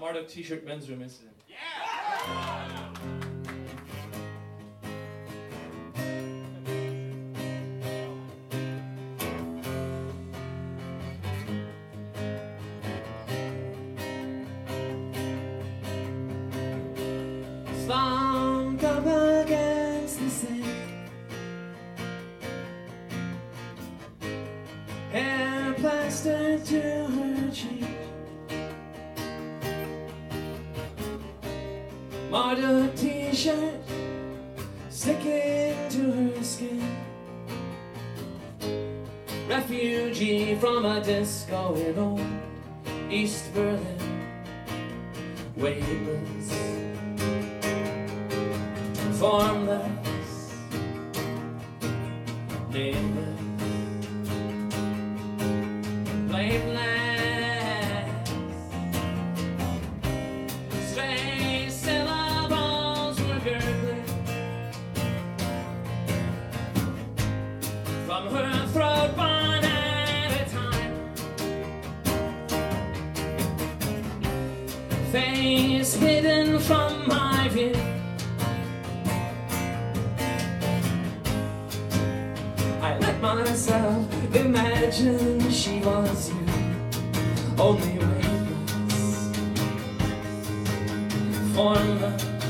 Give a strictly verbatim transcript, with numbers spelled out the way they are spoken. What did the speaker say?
Marduk T-shirt men's room incident. Slumped up against the sink, hair plastered to her cheek. Marduk T-shirt sticking to her skin. Refugee from a disco in old East Berlin. Weightless, formless, nameless, blameless. Stray syllables were gurgling from her throat one at a time. Face hidden from my view. I let myself imagine she was you, only weightless, formless,